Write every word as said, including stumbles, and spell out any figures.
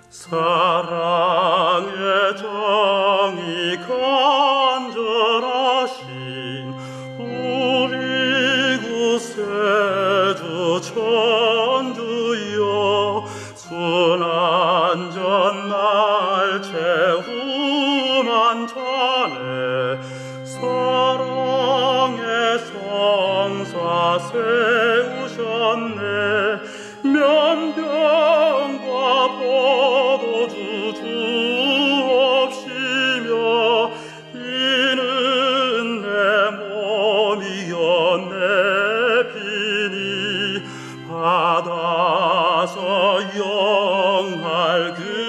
사랑의 정이 간절하신 우리 구세주 천주여, 순환전 날 채움한 잔에 사랑의 성사 세우셨네. 면병과 포도주 주옵시며 이는 내 몸이여 내 피니 받아서 영할 그